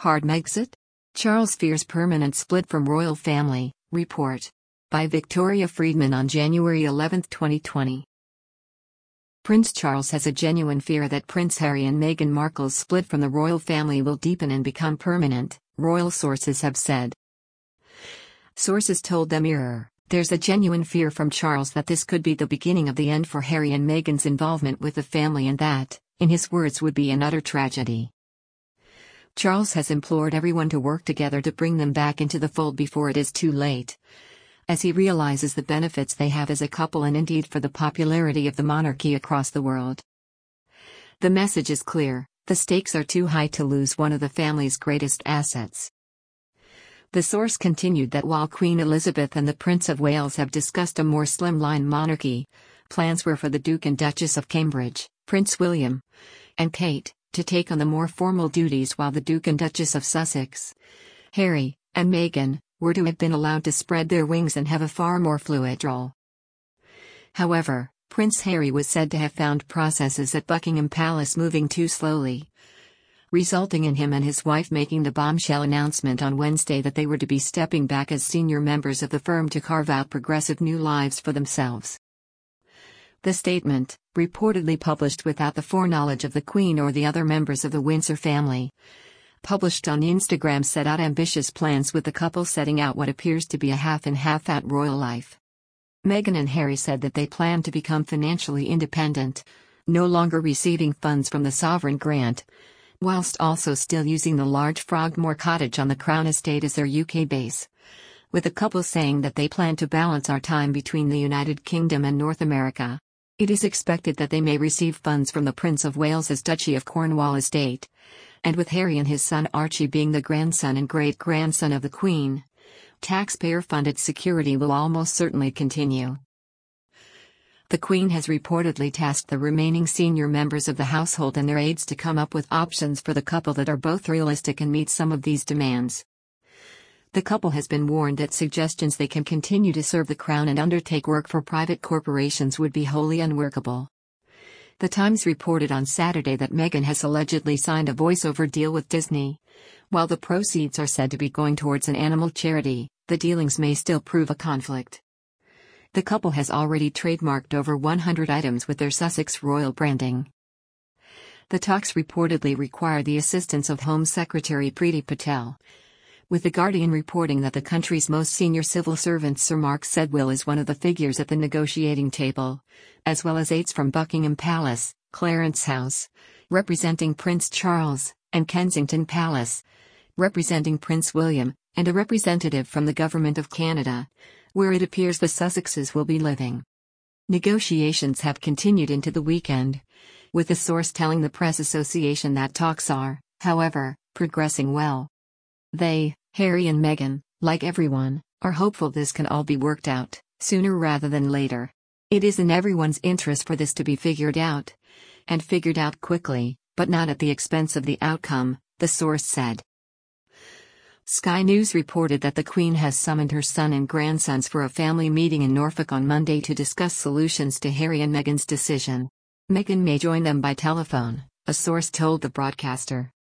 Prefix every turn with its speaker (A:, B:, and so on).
A: Hard Megxit? Charles fears permanent split from royal family, report. By Victoria Friedman on January 11, 2020. Prince Charles has a genuine fear that Prince Harry and Meghan Markle's split from the royal family will deepen and become permanent, royal sources have said. Sources told the Mirror, there's a genuine fear from Charles that this could be the beginning of the end for Harry and Meghan's involvement with the family, and that, in his words, would be an utter tragedy. Charles has implored everyone to work together to bring them back into the fold before it is too late, as he realizes the benefits they have as a couple and indeed for the popularity of the monarchy across the world. The message is clear: the stakes are too high to lose one of the family's greatest assets. The source continued that while Queen Elizabeth and the Prince of Wales have discussed a more slimline monarchy, plans were for the Duke and Duchess of Cambridge, Prince William, and Kate, to take on the more formal duties, while the Duke and Duchess of Sussex, Harry, and Meghan, were to have been allowed to spread their wings and have a far more fluid role. However, Prince Harry was said to have found processes at Buckingham Palace moving too slowly, resulting in him and his wife making the bombshell announcement on Wednesday that they were to be stepping back as senior members of the firm to carve out progressive new lives for themselves. The statement, reportedly published without the foreknowledge of the Queen or the other members of the Windsor family, published on Instagram, set out ambitious plans, with the couple setting out what appears to be a half in half out royal life. Meghan and Harry said that they plan to become financially independent, no longer receiving funds from the sovereign grant, whilst also still using the large Frogmore cottage on the Crown Estate as their UK base, with the couple saying that they plan to balance our time between the United Kingdom and North America. It is expected that they may receive funds from the Prince of Wales's Duchy of Cornwall estate, and with Harry and his son Archie being the grandson and great-grandson of the Queen, taxpayer-funded security will almost certainly continue. The Queen has reportedly tasked the remaining senior members of the household and their aides to come up with options for the couple that are both realistic and meet some of these demands. The couple has been warned that suggestions they can continue to serve the Crown and undertake work for private corporations would be wholly unworkable. The Times reported on Saturday that Meghan has allegedly signed a voiceover deal with Disney. While the proceeds are said to be going towards an animal charity, the dealings may still prove a conflict. The couple has already trademarked over 100 items with their Sussex royal branding. The talks reportedly require the assistance of Home Secretary Priti Patel, with The Guardian reporting that the country's most senior civil servant Sir Mark Sedwill is one of the figures at the negotiating table, as well as aides from Buckingham Palace, Clarence House, representing Prince Charles, and Kensington Palace, representing Prince William, and a representative from the Government of Canada, where it appears the Sussexes will be living. Negotiations have continued into the weekend, with a source telling the Press Association that talks are, however, progressing well. They, Harry and Meghan, like everyone, are hopeful this can all be worked out, sooner rather than later. It is in everyone's interest for this to be figured out, and figured out quickly, but not at the expense of the outcome, the source said. Sky News reported that the Queen has summoned her son and grandsons for a family meeting in Norfolk on Monday to discuss solutions to Harry and Meghan's decision. Meghan may join them by telephone, a source told the broadcaster.